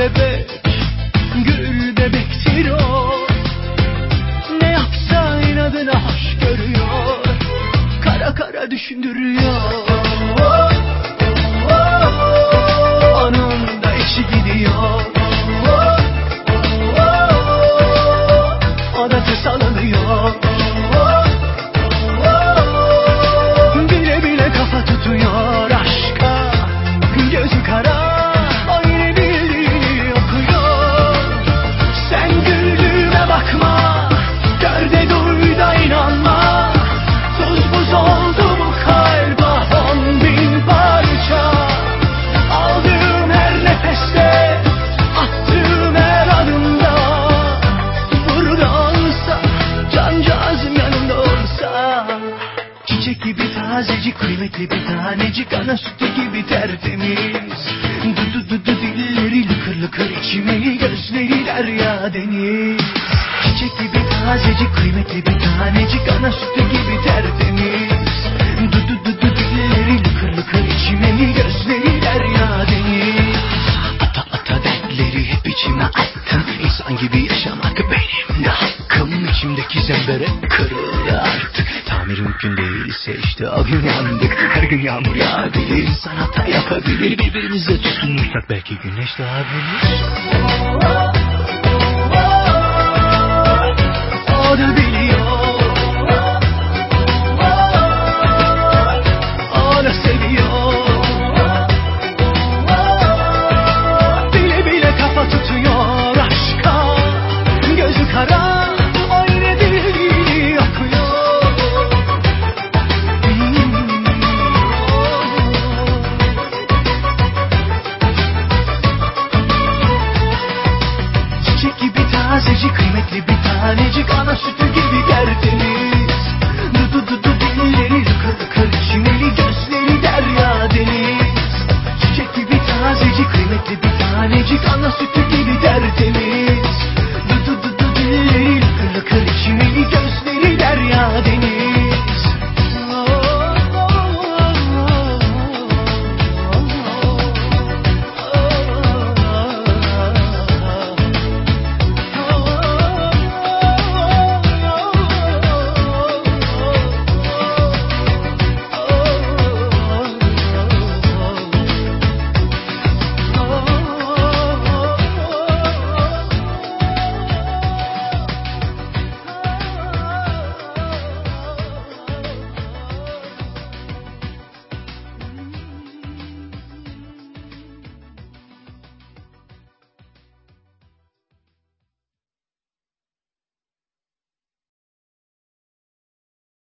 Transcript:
bebek, gül bebektir o. Ne yapsa inadına hoş görüyor, kara kara düşündürüyor. Onun da işi gidiyor, o da salınıyor. Bile bile kafa tutuyor aşka, gözü kara, o yine bildiğini okuyor. Sen güldüğüme bakma, gör de duy da inanma. Tuz buz oldu bu kalp, 10.000 parça. Aldığım her nefeste, attığım her adımda. Burada olsa, cancağızım yanımda olsa. Çiçek gibi tazecik, kıymetli bir tanecik, ana sütü gibi tertemiz. Dilleri lıkır lıkır içmeli, gözleri derya deniz. Çiçek gibi tazecik, kıymetli bir tanecik, ana sütü gibi tertemiz. Dilleri lıkır lıkır içmeli, gözleri derya deniz. Ata ata dertleri hep içime attım, İnsan gibi yaşamak benim de hakkım. İçimdeki zembere kırıldı artık, tamir mümkün değilse işte o gün yandık. Her gün yağmur yağabilir, insan hata yapabilir. Birbirimize tutunursak belki güneş doğabilir. O da biliyor, o da seviyor. Bile bile kafa tutuyor aşka, gözü kara, o yine dilini okuyor. Çiçek gibi tazecik, kıymetli bir tanecik, ana sütü gibi tertemiz. Dilleri lıkır lıkır içmeli, gözleri derya deniz. Çiçek gibi tazecik, kıymetli bir tanecik, ana sütü